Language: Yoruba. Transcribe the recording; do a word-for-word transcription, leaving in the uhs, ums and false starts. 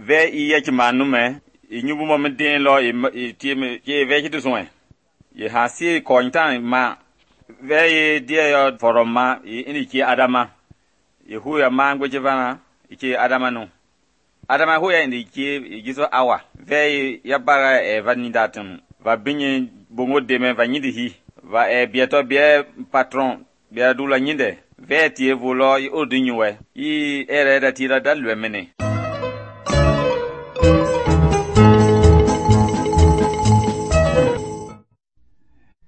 ve i ye manu me i nyubu mo den lo i ti me ye ve ki soin ye ha si ko ntan ma ve ye die yo foroma i ki adama ye hu ya ma ngwe jivana i ki adama no adama hu ya ndi ki gizo awa ve ya bara e vanidatum va binye bongo de me va nyidi hi va e bieto bie patron bia dula nyinde ve ti evolo i odinwe i ere da tira dalwe mene